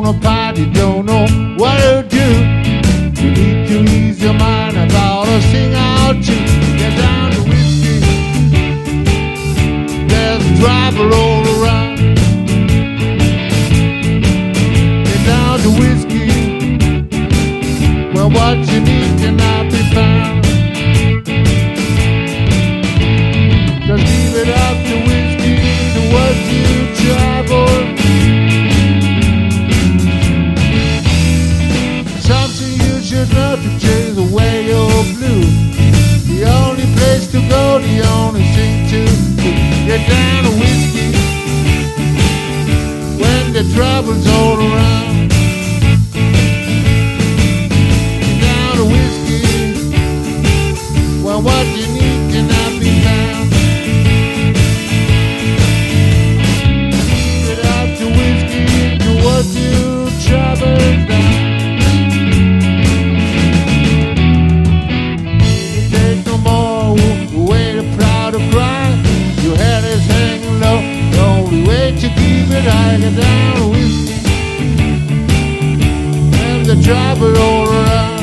wanna party, don't know what to do. You need to ease your mind about a sing out tune. Get down to whiskey, there's trouble all around. Get down to whiskey, well what you need cannot be found. Just leave it up to whiskey to what you travel. Something you should know to chase away your blues. The only place to go, the only thing to do. Get down to whiskey when the trouble's all around. Get down to whiskey when what you need cannot be found. Get out to whiskey to what you travel down. I get down to whiskey and the trouble all around.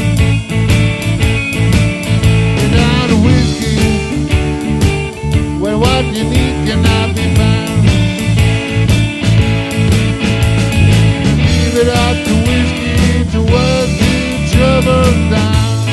Get down to whiskey when what you need cannot be found. Leave it up to whiskey to work the trouble down.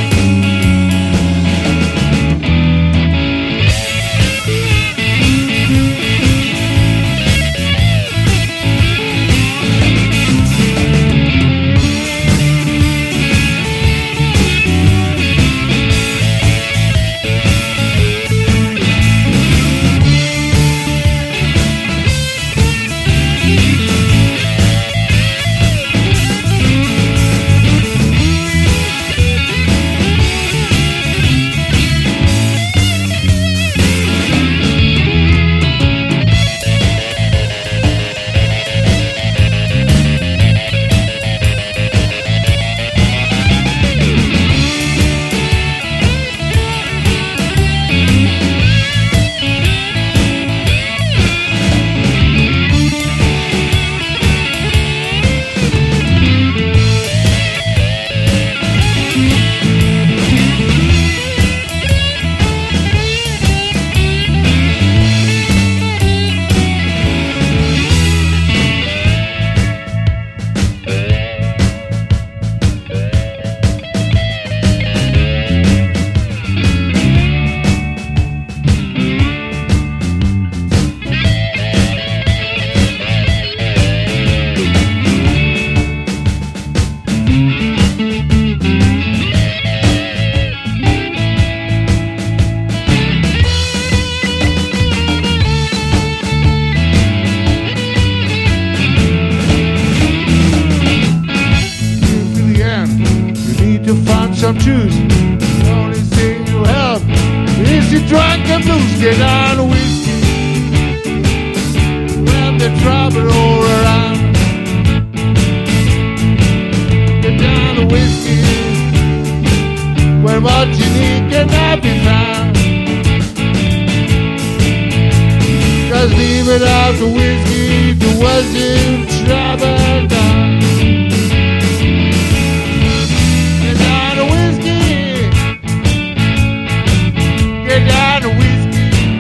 To find some truth, the only thing you have is the drunken blues. Get down to whiskey when the trouble all around. Get down to whiskey when what you need cannot be found. Just leave it out to whiskey to what you trouble down. Get down to whiskey,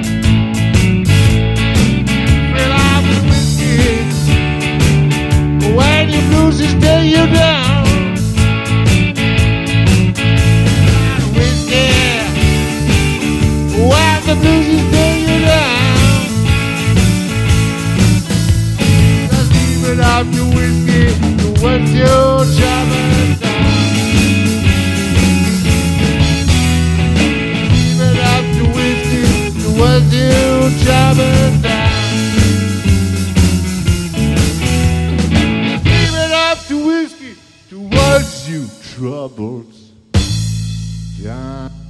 fill up with whiskey. When your blues is tear you down, whiskey. When the blues is tear you down, just leave it up to whiskey to what you're traveling down. Was you traveling down? Give it up to whiskey towards you troubles down.